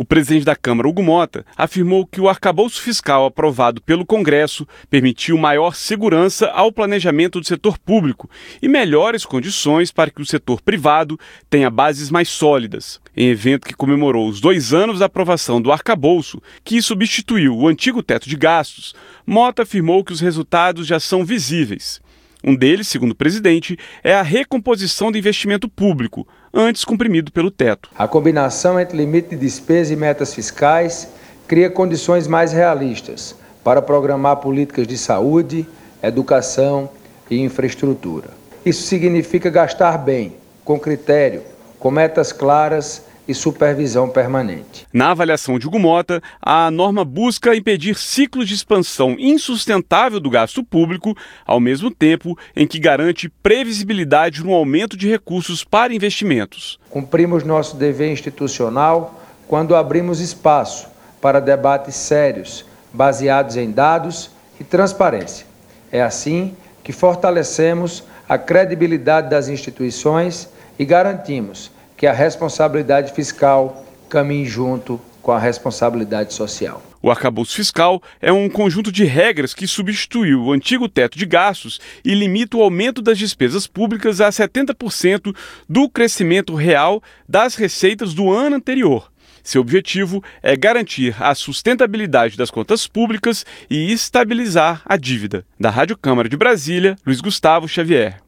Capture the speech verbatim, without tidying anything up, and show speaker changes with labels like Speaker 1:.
Speaker 1: O presidente da Câmara, Hugo Mota, afirmou que o arcabouço fiscal aprovado pelo Congresso permitiu maior segurança ao planejamento do setor público e melhores condições para que o setor privado tenha bases mais sólidas. Em evento que comemorou os dois anos da aprovação do arcabouço, que substituiu o antigo teto de gastos, Mota afirmou que os resultados já são visíveis. Um deles, segundo o presidente, é a recomposição do investimento público, antes comprimido pelo teto.
Speaker 2: A combinação entre limite de despesa e metas fiscais cria condições mais realistas para programar políticas de saúde, educação e infraestrutura. Isso significa gastar bem, com critério, com metas claras e supervisão permanente.
Speaker 1: Na avaliação de Hugo Mota, a norma busca impedir ciclos de expansão insustentável do gasto público, ao mesmo tempo em que garante previsibilidade no aumento de recursos para investimentos.
Speaker 2: Cumprimos nosso dever institucional quando abrimos espaço para debates sérios, baseados em dados e transparência. É assim que fortalecemos a credibilidade das instituições e garantimos que a responsabilidade fiscal caminhe junto com a responsabilidade social.
Speaker 1: O arcabouço fiscal é um conjunto de regras que substituiu o antigo teto de gastos e limita o aumento das despesas públicas a setenta por cento do crescimento real das receitas do ano anterior. Seu objetivo é garantir a sustentabilidade das contas públicas e estabilizar a dívida. Da Rádio Câmara de Brasília, Luiz Gustavo Xavier.